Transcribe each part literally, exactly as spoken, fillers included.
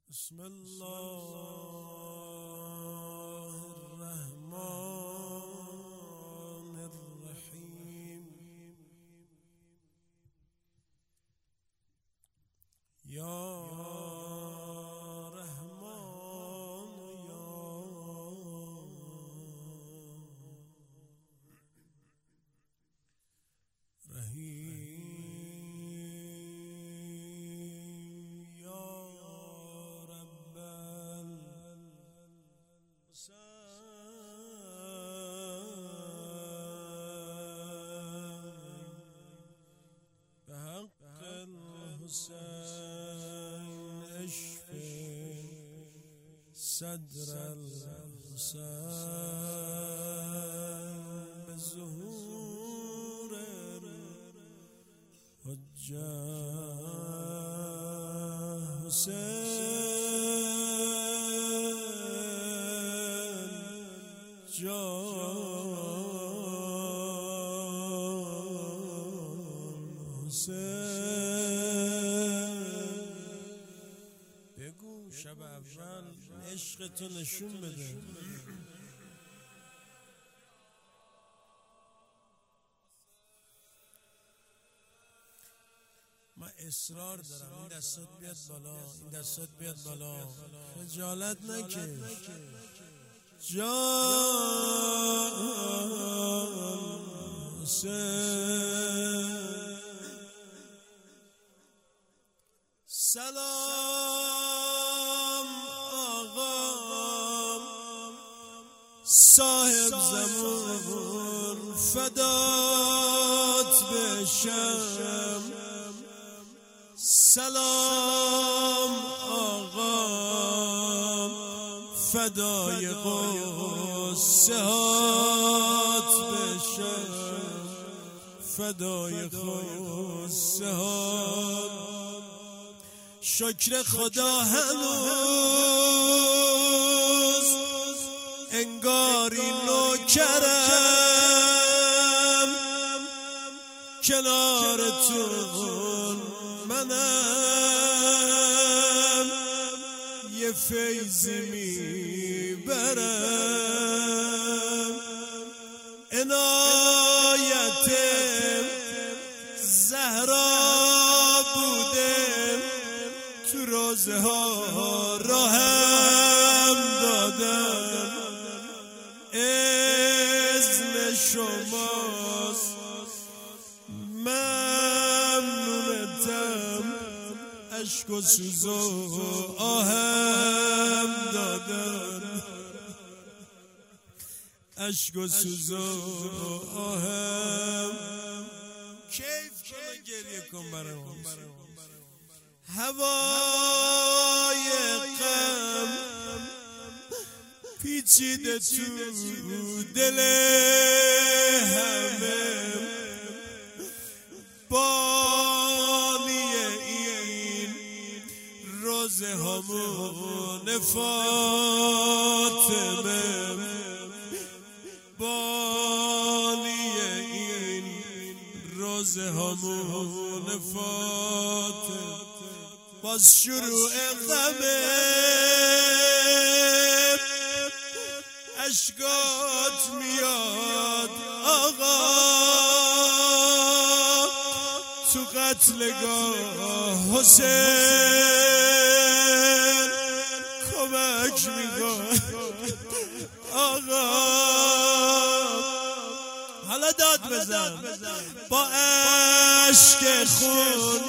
بسم الله الرحمن الرحیم. یا رحمان یا رحیم، یا رب الحسین، به حق الحسین اشف صدر الحسین، به ظهور حجت حسین جان حسین. بگو شب اول عشقتو نشون بده. من اصرار دارم این دستات بیاد بالا، این دستات بیاد بالا، خجالت نکش. جان حسین، سلام آقا صاحب زمان، فدات بشم. سلام آقا فدای قصه هات بشم، فدای قصه هات. شکر خدا هنوز انگاری نوکرم، کنارتون منم، یه فیضی میبرم. عنایت زهرا بودم، تو روزه ها راهم دادم. اذن شماست ممنونتم، عشق و سوز و آهم دادم، عشق و سوز و آهم. کیف کن گریه کن برای ما. هوای غم پیچیده تو دل همه، بانی این روزه همون فاطمه، بانی این روزه همون فاطمه. باز شروع غمه، اشکات میاد آقا، تو قتلگاه حسین کمک میخواد آقا. حالا داد بزن. با عشق خون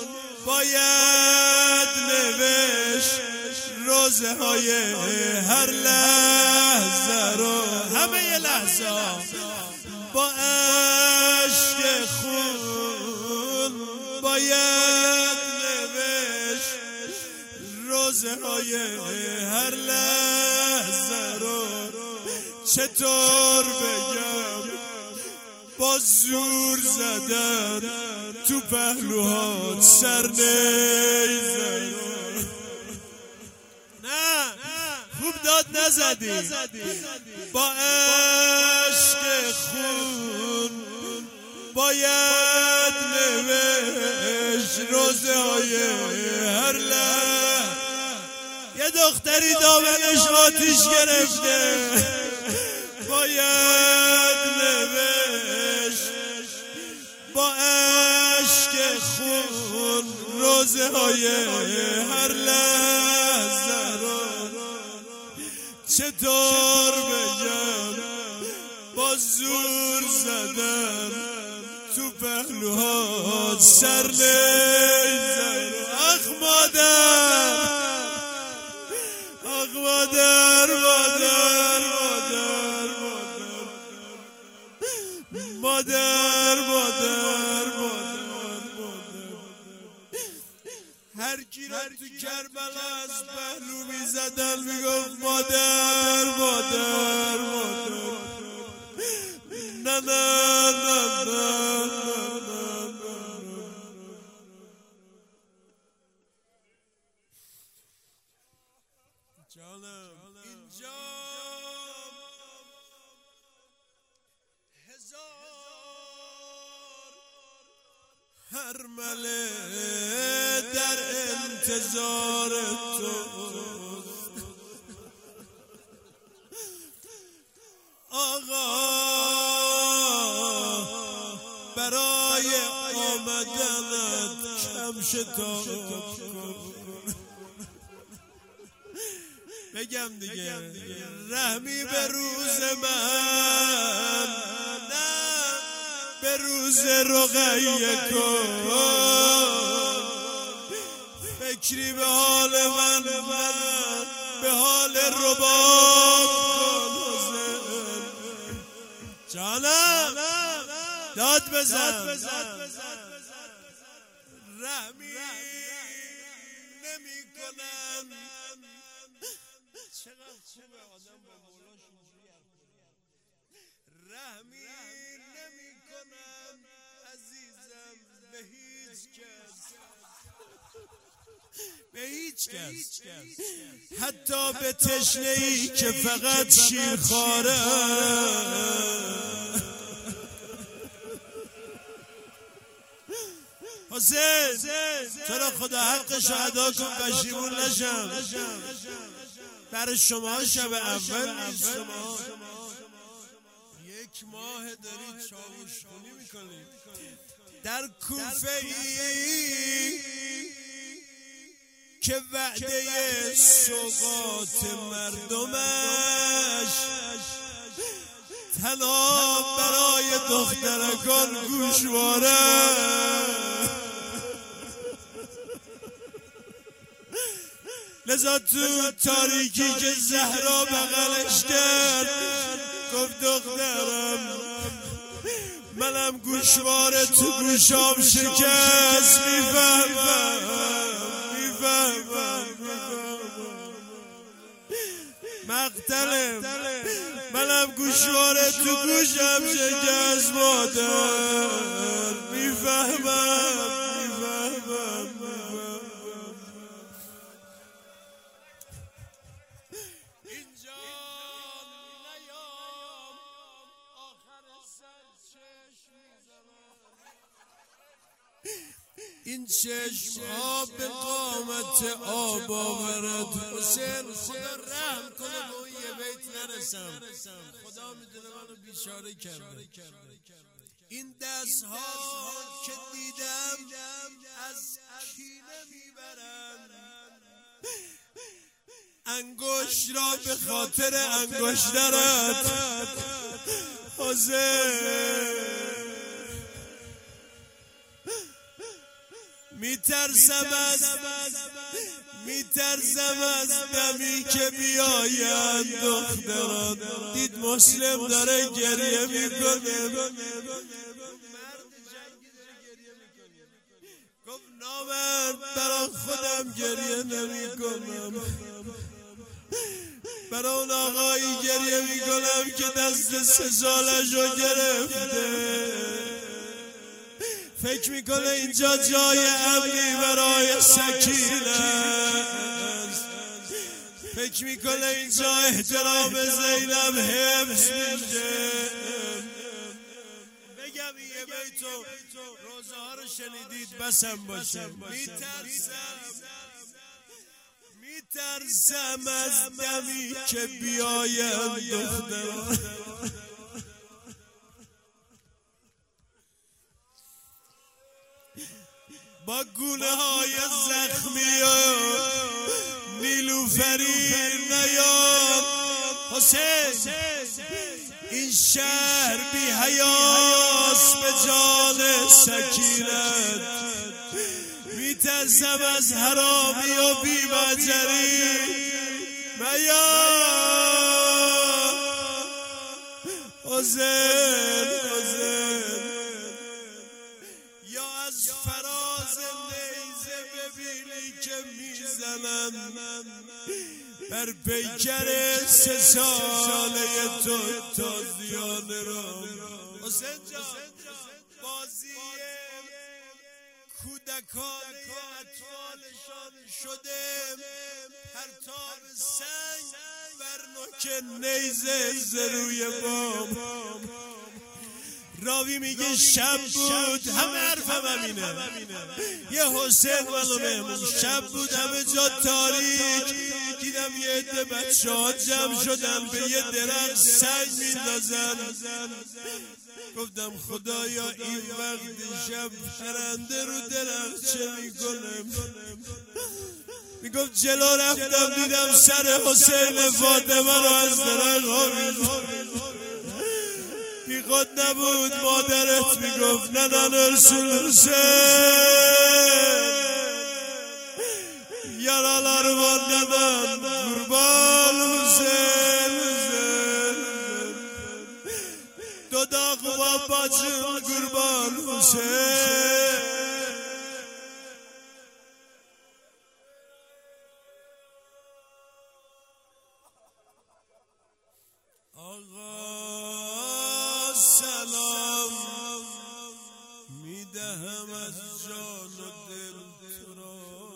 باید نوشت روزه های هر لحظه رو، همه یه لحظه. با عشق خون باید نوشت روزه های هر لحظه رو. چطور بگم با زور زدن تو پهلوهات سر نیزن. نه خوب داد نزدی. با عشق خون باید نوشت روزه های هر لحظه دختری دامنش آتیش گرفته، باید نوشت با عشق خون روزه های هر لحظه رو. چطور بگم با زور زدم تو پهلوها سر نیزن. آخ مادر، آخ مادر، مادر، مادر، مادر، مادر، مادر. هر کی را تو کربلا از پهلو میزدن میگفت مادر، مادر، مادر. نه نه نه نه. جانم اینجا هزار هرمله در انتظار تو. آقا برای آمدنت کم شتاب کن. بگم دیگه رحمی به روز من، نه به روز رقیه کن. فکری به حال من، من به حال رباب کن. جانم داد بزن. رحمی نمی کنم. چقدر خوبه آدم با مولاش اینجوری حرف بزنه. رحمی نمی کنم عزیزم به هیچ کس، به هیچ کس، حتی به تشنه‌ای که فقط شیرخواره. حسین تو را خدا حقش ادا کن پشیمون نشم. برای شما شب اول نیست، شما یک ماه دارید چاوش خونی میکنید در کوفه ای که وعده سوغات مردمش تنها برای دخترکان گوشواره. لذا تو تاریکی که زهرا بغلش کرد گفت دخترم منم گوشواره تو گوشام شکست. میفهمم میفهمم مقتلم منم گوشواره تو گوشم شکست. مادر میفهمم میفهمم. این چشم ها به قامت آب آورد. حسین خدا رحم کنه به اون یه بیت نرسم. خدا میدونه منو بیچاره کرده. این دست ها که دیدم از کینه میبرن انگشت را به خاطر انگشترت. حسین میترسم از میترسم از دمی که بیاید دختران. دید مسلم داره گریه میکنه. گفت نامرد برای خودم گریه نمیکنم، برای اون آقایی گریه میکنم که دست سه سالشو گرفته. فکر میکنه اینجا جای امنی برای سکینه است. فکر میکنه اینجا احترام زینب حفظ میشه. بگم این یه بیتو روزه ها رو شنیدید بسم باشه. میترسم میترسم از دمی که بیاید دختران با گونه های زخمی و نیلوفری نیاد حسین این شهر بی حیاس به جان سکینت میترسم از حرامی و بی مجری میاد حسین حسین یا از فراز نیزه ببینی که میزنم بر پیکر سه ساله تو تازیانه را حسین جان بازی کودکان اطفالشان شده پرتاب سنگ بر نوک نیزه زروی بام راوی میگه شب بود همه حرفم همینه یه حسین ولو مهمون شب بود همه جا تاریک دیدم یه عده بچه ها جمع شدن به یه درخت سنگ میندازن گفتم خدایا این وقت شب پرنده رو درخت چه میکنه میگفت جلو رفتم دیدم سر حسین فاطمه رو از درخت آویزون بی خود نبود مادرت میگفت نه نه رسول حسین یارالار ماندن قربان حسین دو داغ با بچم قربان حسین آقا سلام میدهم از جان و دل تو را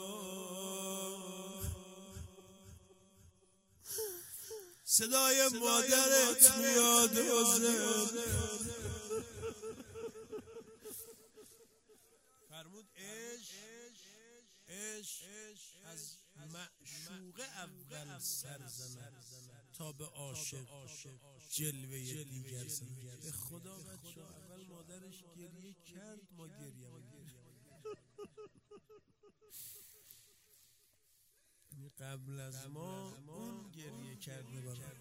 صدای مادرت میاد حسین فرمود عشق عشق از معشوق اول سرزنه تا به عاشق جلوه دیگر زنه به خدا بچه اول مادرش گریه کرد ما گریه قبل از ما اون گریه کرده برای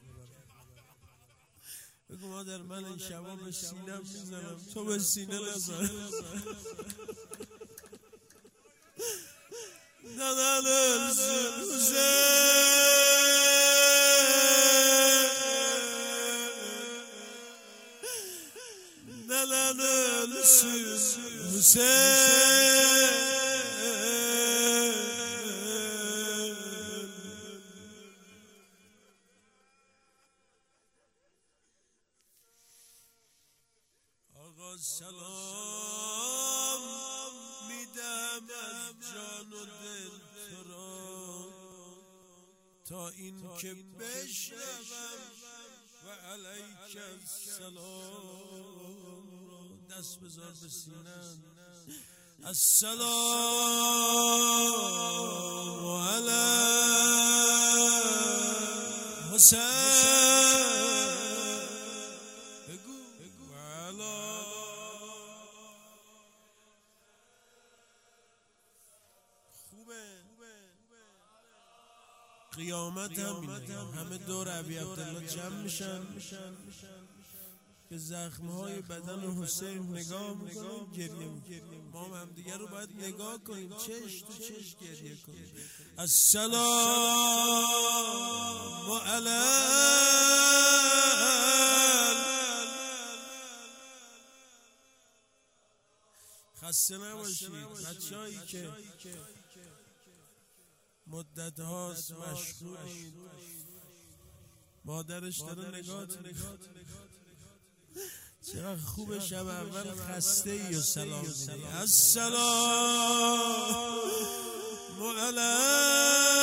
بگو مادر من این شبا به سینم میزنم تو به سینه نزن نه نه نه حسین آقا سلام میدم از جان و دل تو را تا این که بشنوم و علیک السلام دست بذار به سینم السلام علی حسین بگو علی خوبه قیامت همینه همه دور ابی عبدالله جمع میشن که زخمهای بدن حسین نگاه میکنن گریه میکنن ما هم دیگر رو باید نگاه کنیم چش تو چش گریه کنیم السلام علی خسته نباشید بچه هایی که مدت هاست مشغولید مادرش داره نگاه چقدر خوب شب اول خسته ای و سلام میدی السلام علی